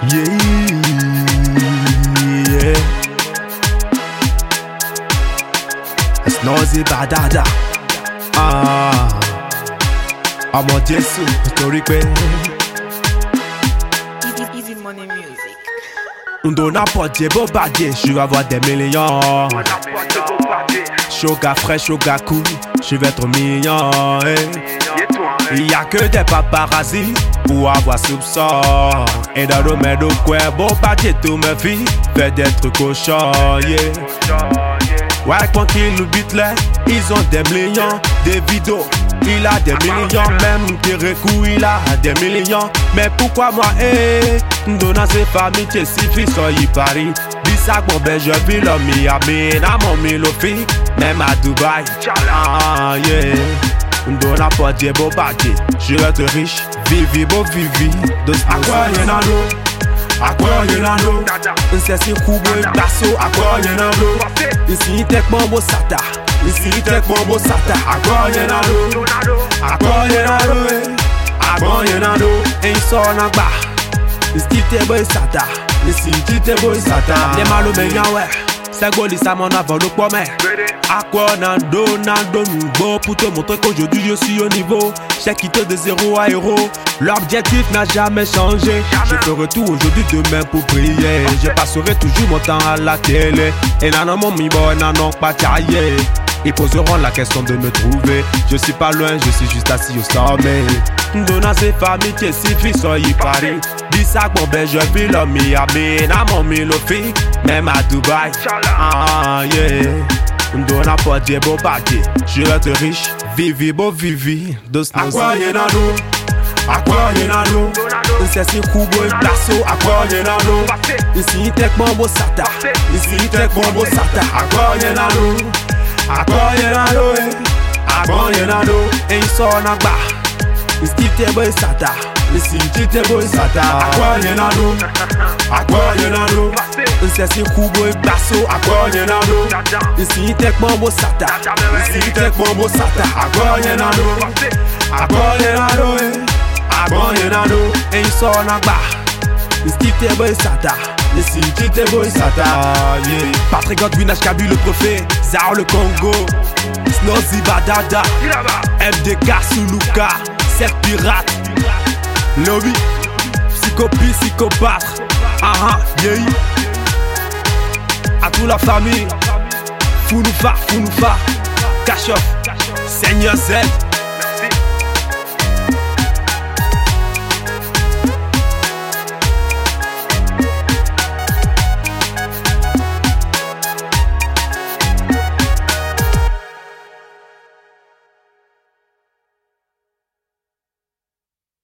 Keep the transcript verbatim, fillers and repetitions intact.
Yeah, yeah. Snozy badada. Ah, ọmọ Jésù torí pé. Easy money music. Ndo n'importe bó bàjẹ́, je vais avoir des millions. Sugar frais, sugar cool, je vais être mignon. Il y a que des paparazzi pour avoir soupçon. Et dans le domaine de quoi, bon bàjẹ́ tout me fit, fait des trucs cochons, yeah. Ouais, tranquille, le beat là, ils ont des millions, des vidéos. Il a des millions, même Kérékou, il a des millions. Mais pourquoi moi, eh? Donna ses familles, t'es si fils, soyez Paris. Bissac, mon bel, je vis l'homme, Miami, n'a mon milofi, même à Dubaï. Ah, yeah. Donna pas de beau bâti, je vais être riche, vivi, beau, vivi. À quoi y'en a l'eau? À quoi y'en a l'eau? C'est si coubou et placeau, à quoi y'en a l'eau? Ici, t'es mon beau sata. Ici, t'es mon beau sata. À quoi y'en a l'eau? À quoi y'en a l'eau? À quoi y'en a l'eau? Et ils sont en bas. Ici, t'es beau sata. Ici, t'es beau sata. Les malo meilleurs, ouais. C'est goli, ça m'en avant le poids, mais. À quoi n'en donne, n'en donne beau pour te montrer qu'aujourd'hui je suis au niveau. J'ai quitté de zéro à héros. L'objectif n'a jamais changé. Je ferai tout aujourd'hui, demain pour prier. Je passerai toujours mon temps à la télé. Et non, mon mi boy, non, pas taillé. Ils poseront la question de me trouver. Je suis pas loin, je suis juste assis au sommet. Donna ses familles, t'es si fils, soyez Paris. Bissac, mon bel, je vis l'homme, Miami, n'a mon milofi, même à Dubaï. Ah, yeah. Donna pas de beau bâti, je vais être riche, vivi, beau, vivi. À quoi y'en a l'eau? À quoi y'en a l'eau? C'est si coubou et placeau, à quoi y'en a l'eau? Ici, t'es mon beau sata. Ici, t'es mon beau sata. À quoi y'en a l'eau? À quoi y'en a l'eau? À quoi y'en a l'eau? Et ils sont en bas. Ici, t'es beau sata. Ici, t'es beau sata. À quoi y'en a l'eau? À quoi y'en a l'eau? C'est si coubou et placeau, à quoi y'en a l'eau? Ici, t'es mon beau sata. Ici, t'es mon beau sata. À quoi y'en a l'eau? À quoi y'en a l'eau? À quoi y'en a l'eau? Et ils sont en bas. Ici, t'es beau sata. Ici, t'es beau sata. Yeah. Patrick Godwin, H K B le préfet. Zao le Congo. Snozy Badada. M D K Suluka. Sept pirate. Lobby. Psychopie, psychopathe. Ah ah, yeah. À toute la famille. Founoufa, Founoufa. Cash off. Seigneur Z.